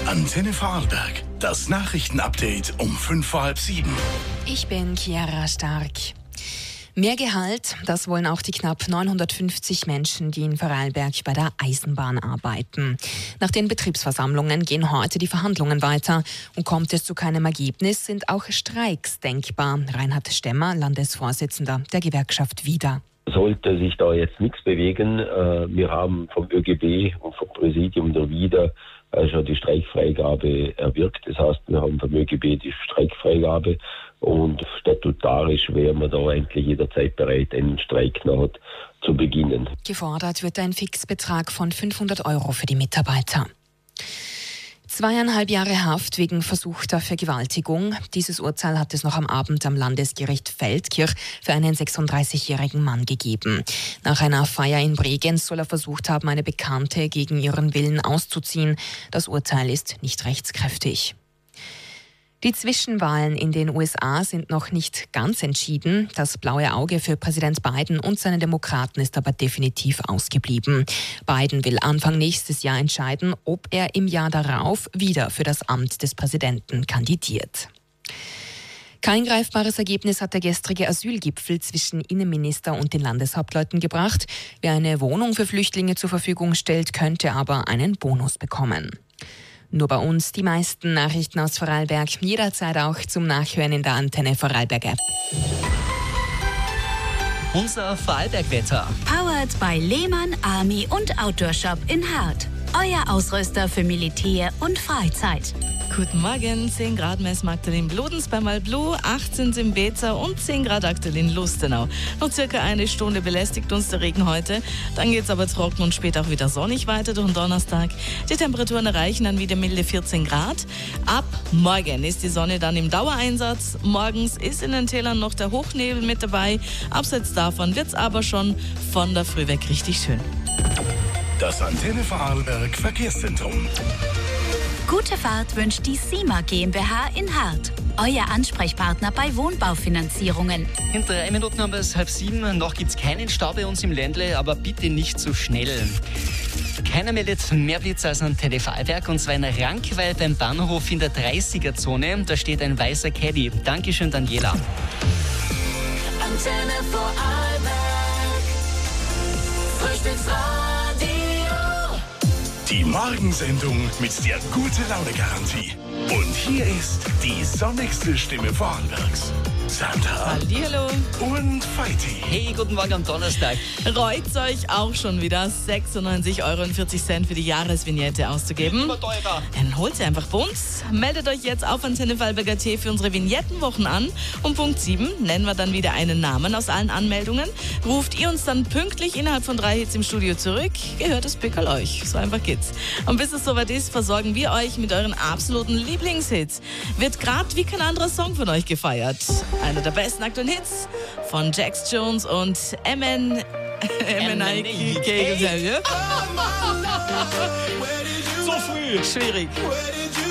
Antenne Vorarlberg. Das Nachrichtenupdate um 6:05. Ich bin Chiara Stark. Mehr Gehalt, das wollen auch die knapp 950 Menschen, die in Vorarlberg bei der Eisenbahn arbeiten. Nach den Betriebsversammlungen gehen heute die Verhandlungen weiter. Und kommt es zu keinem Ergebnis, sind auch Streiks denkbar. Reinhard Stemmer, Landesvorsitzender der Gewerkschaft WIDA. Sollte sich da jetzt nichts bewegen, wir haben vom ÖGB und vom Präsidium der WIDA schon die Streikfreigabe erwirkt. Das heißt, wir haben vom ÖGB die Streikfreigabe und statutarisch wären wir da eigentlich jederzeit bereit, einen Streik nachher zu beginnen. Gefordert wird ein Fixbetrag von 500 € für die Mitarbeiter. 2,5 Jahre Haft wegen versuchter Vergewaltigung. Dieses Urteil hat es noch am Abend am Landesgericht Feldkirch für einen 36-jährigen Mann gegeben. Nach einer Feier in Bregenz soll er versucht haben, eine Bekannte gegen ihren Willen auszuziehen. Das Urteil ist nicht rechtskräftig. Die Zwischenwahlen in den USA sind noch nicht ganz entschieden. Das blaue Auge für Präsident Biden und seine Demokraten ist aber definitiv ausgeblieben. Biden will Anfang nächstes Jahr entscheiden, ob er im Jahr darauf wieder für das Amt des Präsidenten kandidiert. Kein greifbares Ergebnis hat der gestrige Asylgipfel zwischen Innenminister und den Landeshauptleuten gebracht. Wer eine Wohnung für Flüchtlinge zur Verfügung stellt, könnte aber einen Bonus bekommen. Nur bei uns die meisten Nachrichten aus Vorarlberg, jederzeit auch zum Nachhören in der Antenne Vorarlberg App. Unser Vorarlberg-Wetter. Powered by Lehmann Army und Outdoor Shop in Hart. Euer Ausrüster für Militär und Freizeit. Guten Morgen, 10 Grad Messmarktel in Bludenz bei Malblu, 18 im Bezer und 10 Grad aktuell in Lustenau. Noch circa eine Stunde belästigt uns der Regen heute. Dann geht's aber trocken und später auch wieder sonnig weiter durch den Donnerstag. Die Temperaturen erreichen dann wieder milde 14 Grad. Ab morgen ist die Sonne dann im Dauereinsatz. Morgens ist in den Tälern noch der Hochnebel mit dabei. Abseits davon wird's aber schon von der Früh weg richtig schön. Das Antenne Vorarlberg Verkehrszentrum. Gute Fahrt wünscht die SIMA GmbH in Hart. Euer Ansprechpartner bei Wohnbaufinanzierungen. In 3 Minuten haben wir es 6:30. Noch gibt es keinen Stau bei uns im Ländle, aber bitte nicht zu schnell. Keiner meldet mehr Blitz als Antenne Vorarlberg, und zwar in Rankweil beim Bahnhof in der 30er-Zone. Da steht ein weißer Caddy. Dankeschön, Daniela. Antenne Vorarlberg. Frühstücksradio. Die Morgensendung mit der Gute-Laune-Garantie. Und hier ist die sonnigste Stimme Vorarlbergs. Sandra. Hallihallo. Und Feiti. Hey, guten Morgen am Donnerstag. Reut's euch auch schon wieder, 96,40 € für die Jahresvignette auszugeben. Immer teurer. Dann holt sie einfach bei uns. Meldet euch jetzt auf Antenne Vorarlberg AT für unsere Vignettenwochen an. Um Punkt 7 nennen wir dann wieder einen Namen aus allen Anmeldungen. Ruft ihr uns dann pünktlich innerhalb von 3 Hits im Studio zurück, gehört das Pickerl euch. So einfach geht's. Und bis es soweit ist, versorgen wir euch mit euren absoluten Lieblingshits. Wird gerade wie kein anderer Song von euch gefeiert. Einer der besten aktuellen Hits von Jax Jones und MNIK. So früh. Schwierig.